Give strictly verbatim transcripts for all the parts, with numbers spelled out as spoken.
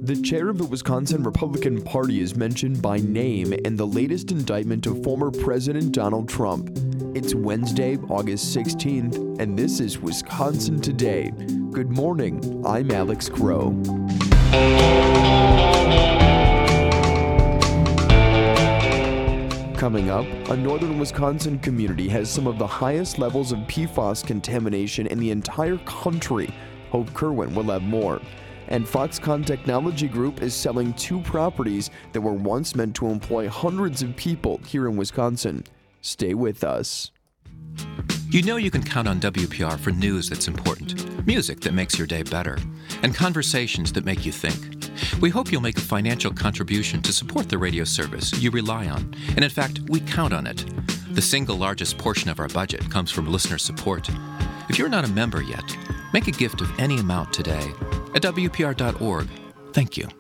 The chair of the Wisconsin Republican Party is mentioned by name in the latest indictment of former President Donald Trump. It's Wednesday, August sixteenth, and this is Wisconsin Today. Good morning, I'm Alex Crow. Coming up, a northern Wisconsin community has some of the highest levels of P FAS contamination in the entire country. Hope Kerwin will have more. And Foxconn Technology Group is selling two properties that were once meant to employ hundreds of people here in Wisconsin. Stay with us. You know you can count on W P R for news that's important, music that makes your day better, and conversations that make you think. We hope you'll make a financial contribution to support the radio service you rely on, and in fact, we count on it. The single largest portion of our budget comes from listener support. If you're not a member yet, make a gift of any amount today at W P R dot org. Thank you.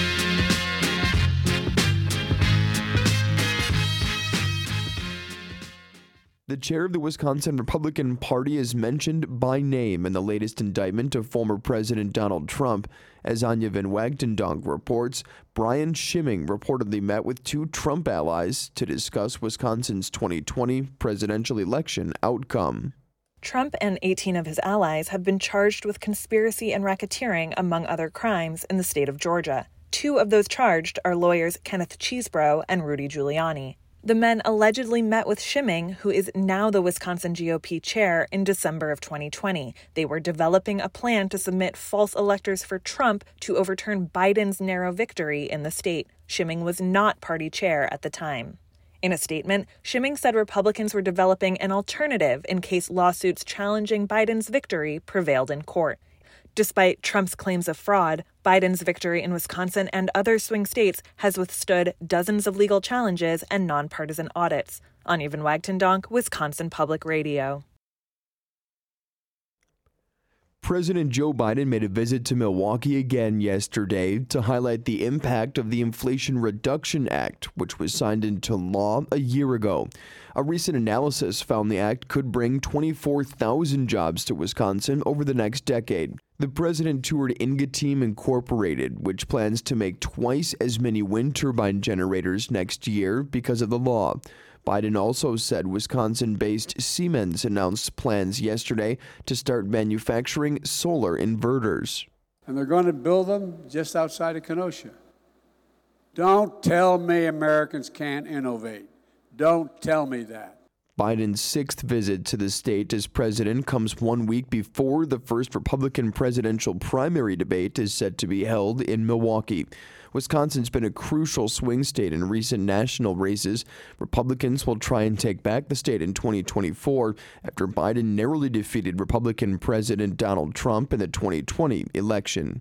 The chair of the Wisconsin Republican Party is mentioned by name in the latest indictment of former President Donald Trump. As Anya Van Wagtendonk reports, Brian Schimming reportedly met with two Trump allies to discuss Wisconsin's twenty twenty presidential election outcome. Trump and eighteen of his allies have been charged with conspiracy and racketeering, among other crimes, in the state of Georgia. Two of those charged are lawyers Kenneth Chesebro and Rudy Giuliani. The men allegedly met with Schimming, who is now the Wisconsin G O P chair, in December of twenty twenty. They were developing a plan to submit false electors for Trump to overturn Biden's narrow victory in the state. Schimming was not party chair at the time. In a statement, Schimming said Republicans were developing an alternative in case lawsuits challenging Biden's victory prevailed in court. Despite Trump's claims of fraud, Biden's victory in Wisconsin and other swing states has withstood dozens of legal challenges and nonpartisan audits. Anya Van Wagtendonk, Wisconsin Public Radio. President Joe Biden made a visit to Milwaukee again yesterday to highlight the impact of the Inflation Reduction Act, which was signed into law a year ago. A recent analysis found the act could bring twenty-four thousand jobs to Wisconsin over the next decade. The president toured Ingeteam Incorporated, which plans to make twice as many wind turbine generators next year because of the law. Biden also said Wisconsin-based Siemens announced plans yesterday to start manufacturing solar inverters. And they're going to build them just outside of Kenosha. Don't tell me Americans can't innovate. Don't tell me that. Biden's sixth visit to the state as president comes one week before the first Republican presidential primary debate is set to be held in Milwaukee. Wisconsin's been a crucial swing state in recent national races. Republicans will try and take back the state in twenty twenty-four after Biden narrowly defeated Republican President Donald Trump in the twenty twenty election.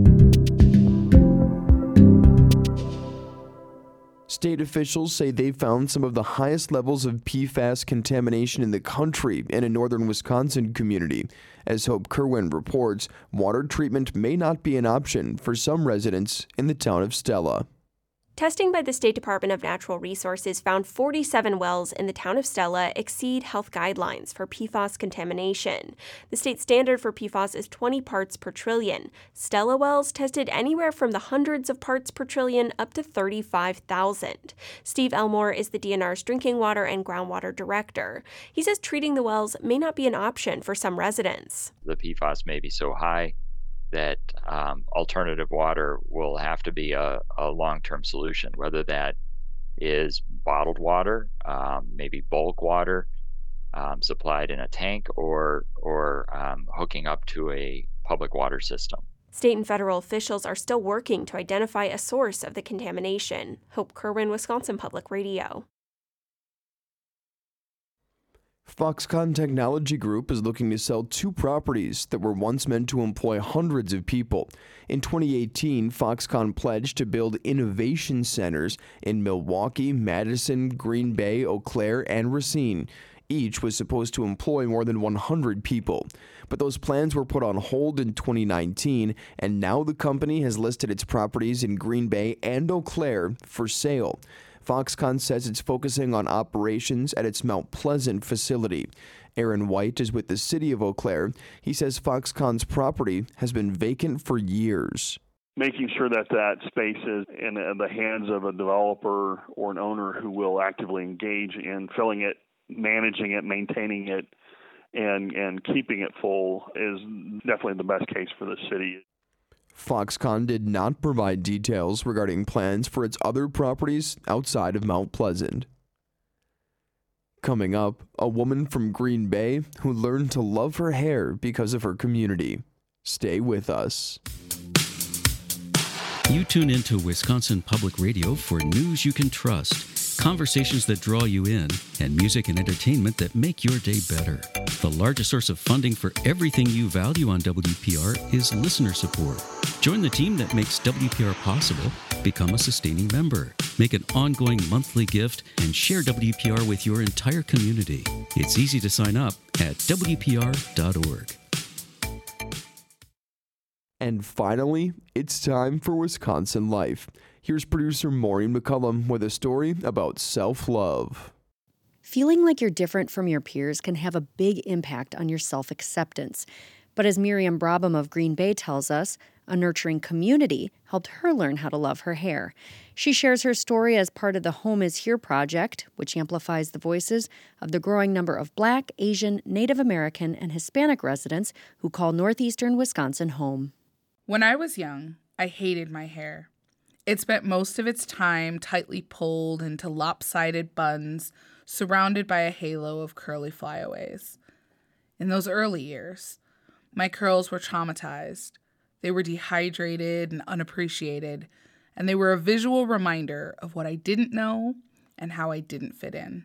State officials say they found some of the highest levels of P FAS contamination in the country in a northern Wisconsin community. As Hope Kerwin reports, water treatment may not be an option for some residents in the town of Stella. Testing by the State Department of Natural Resources found forty-seven wells in the town of Stella exceed health guidelines for P FAS contamination. The state standard for P FAS is twenty parts per trillion. Stella wells tested anywhere from the hundreds of parts per trillion up to thirty-five thousand. Steve Elmore is the D N R's Drinking Water and Groundwater Director. He says treating the wells may not be an option for some residents. The P FAS may be so high that um, alternative water will have to be a, a long-term solution, whether that is bottled water, um, maybe bulk water um, supplied in a tank, or, or um, hooking up to a public water system. State and federal officials are still working to identify a source of the contamination. Hope Kerwin, Wisconsin Public Radio. Foxconn Technology Group is looking to sell two properties that were once meant to employ hundreds of people. In twenty eighteen, Foxconn pledged to build innovation centers in Milwaukee, Madison, Green Bay, Eau Claire, and Racine. Each was supposed to employ more than one hundred people. But those plans were put on hold in twenty nineteen, and now the company has listed its properties in Green Bay and Eau Claire for sale. Foxconn says it's focusing on operations at its Mount Pleasant facility. Aaron White is with the city of Eau Claire. He says Foxconn's property has been vacant for years. making sure that that space is in the hands of a developer or an owner who will actively engage in filling it, managing it, maintaining it, and and keeping it full is definitely the best case for the city. Foxconn did not provide details regarding plans for its other properties outside of Mount Pleasant. Coming up, a woman from Green Bay who learned to love her hair because of her community. Stay with us. You tune into Wisconsin Public Radio for news you can trust, conversations that draw you in, and music and entertainment that make your day better. The largest source of funding for everything you value on W P R is listener support. Join the team that makes W P R possible. Become a sustaining member. Make an ongoing monthly gift and share W P R with your entire community. It's easy to sign up at W P R dot org. And finally, it's time for Wisconsin Life. Here's producer Maureen McCullum with a story about self-love. Feeling like you're different from your peers can have a big impact on your self-acceptance. But as Miriam Brabham of Green Bay tells us, a nurturing community helped her learn how to love her hair. She shares her story as part of the Home is Here project, which amplifies the voices of the growing number of Black, Asian, Native American, and Hispanic residents who call northeastern Wisconsin home. When I was young, I hated my hair. It spent most of its time tightly pulled into lopsided buns, surrounded by a halo of curly flyaways. In those early years, my curls were traumatized. They were dehydrated and unappreciated, and they were a visual reminder of what I didn't know and how I didn't fit in.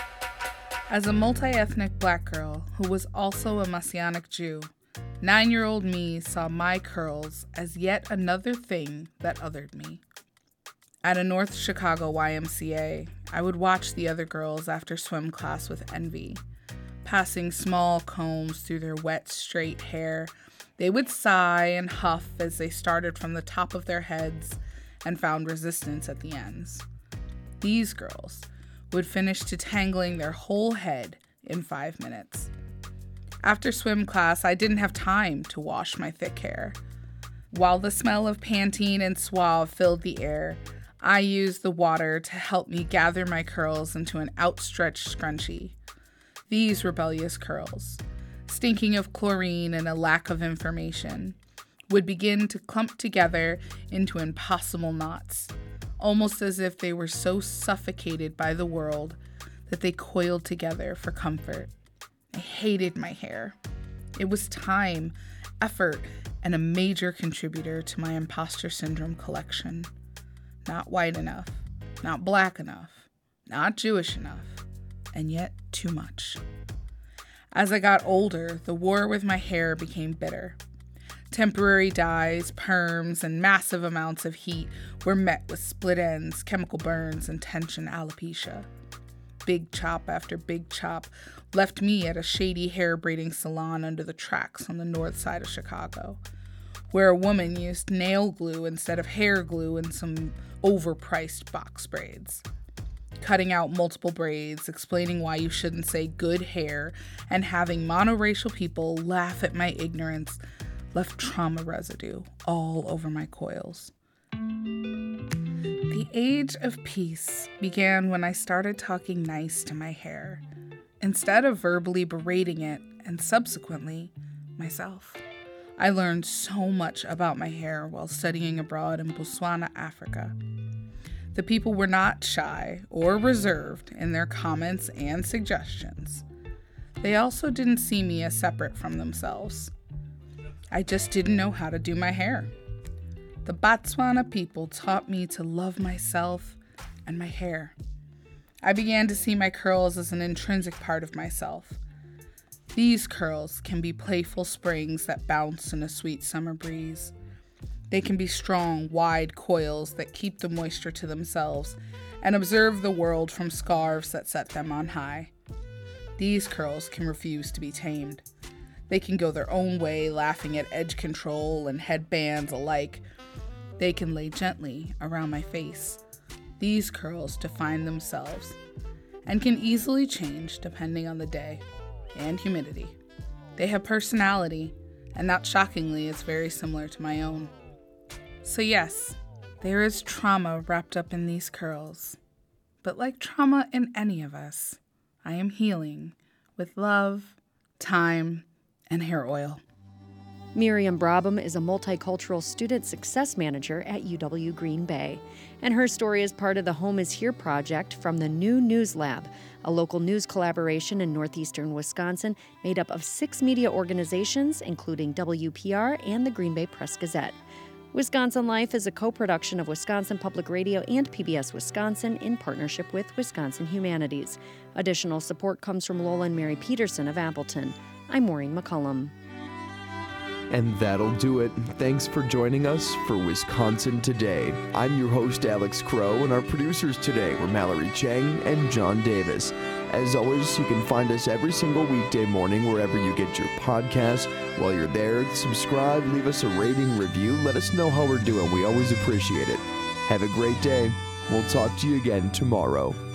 As a multi-ethnic Black girl who was also a Messianic Jew, nine-year-old me saw my curls as yet another thing that othered me. At a North Chicago Y M C A, I would watch the other girls after swim class with envy. Passing small combs through their wet, straight hair, they would sigh and huff as they started from the top of their heads and found resistance at the ends. These girls would finish detangling their whole head in five minutes. After swim class, I didn't have time to wash my thick hair. While the smell of Pantene and Suave filled the air, I used the water to help me gather my curls into an outstretched scrunchie. These rebellious curls, stinking of chlorine and a lack of information, would begin to clump together into impossible knots, almost as if they were so suffocated by the world that they coiled together for comfort. I hated my hair. It was time, effort, and a major contributor to my imposter syndrome collection. Not white enough, not Black enough, not Jewish enough, and yet too much. As I got older, the war with my hair became bitter. Temporary dyes, perms, and massive amounts of heat were met with split ends, chemical burns, and tension alopecia. Big chop after big chop left me at a shady hair braiding salon under the tracks on the north side of Chicago, where a woman used nail glue instead of hair glue and some overpriced box braids. Cutting out multiple braids, explaining why you shouldn't say good hair, and having monoracial people laugh at my ignorance left trauma residue all over my coils. The age of peace began when I started talking nice to my hair, instead of verbally berating it and subsequently myself. I learned so much about my hair while studying abroad in Botswana, Africa. The people were not shy or reserved in their comments and suggestions. They also didn't see me as separate from themselves. I just didn't know how to do my hair. The Botswana people taught me to love myself and my hair. I began to see my curls as an intrinsic part of myself. These curls can be playful springs that bounce in a sweet summer breeze. They can be strong, wide coils that keep the moisture to themselves and observe the world from scarves that set them on high. These curls can refuse to be tamed. They can go their own way, laughing at edge control and headbands alike. They can lay gently around my face. These curls define themselves and can easily change depending on the day and humidity. They have personality, and not shockingly, it's very similar to my own. So yes, there is trauma wrapped up in these curls. But like trauma in any of us, I am healing with love, time, and hair oil. Miriam Brabham is a multicultural student success manager at U W Green Bay, and her story is part of the Home is Here project from the New News Lab, a local news collaboration in northeastern Wisconsin made up of six media organizations, including W P R and the Green Bay Press-Gazette. Wisconsin Life is a co-production of Wisconsin Public Radio and P B S Wisconsin in partnership with Wisconsin Humanities. Additional support comes from Lola and Mary Peterson of Appleton. I'm Maureen McCullum. And that'll do it. Thanks for joining us for Wisconsin Today. I'm your host, Alex Crow, and our producers today were Mallory Chang and John Davis. As always, you can find us every single weekday morning wherever you get your podcasts. While you're there, subscribe, leave us a rating, review, let us know how we're doing. We always appreciate it. Have a great day. We'll talk to you again tomorrow.